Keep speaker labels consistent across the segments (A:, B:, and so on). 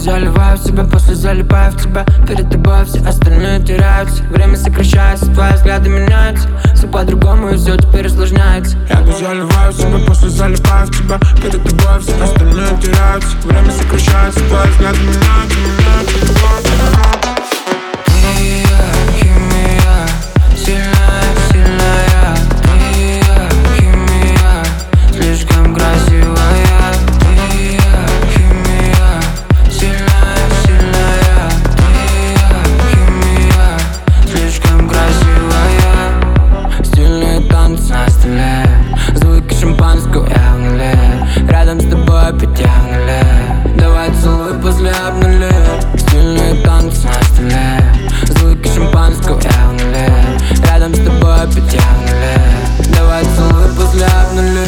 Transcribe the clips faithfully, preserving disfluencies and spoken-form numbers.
A: заливаю в себя, после залипаю в тебя. Перед тобой все остальные теряются. Время сокращается, твои взгляды меняются. Все по-другому и все теперь усложняется. Я бы заливаю в себя, после залипаю в тебя. Перед тобой все остальные теряются. Время сокращается, твои взгляды меняются, меняются, меняются.
B: Ты и я, химия, сильная, сильная. Ты и я, химия, слишком красивая. Ты и я, химия, сильная, сильная. Ты и я, химия, слишком красивая. Стильные танцы на столе, звуки шампанского я в нуле. Рядом с тобой опять я в нуле. Давай целуй после обнули. Стильные танцы на столе, звуки шампанского я в нуле. Рядом с тобой опять я в нуле. Давай целуй после обнули.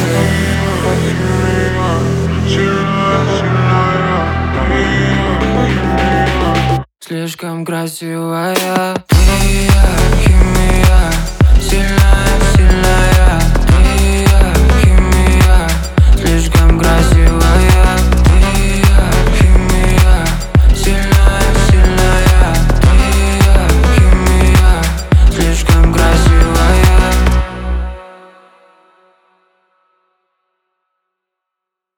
B: Слишком красивая. Ты и я, химия, сильная.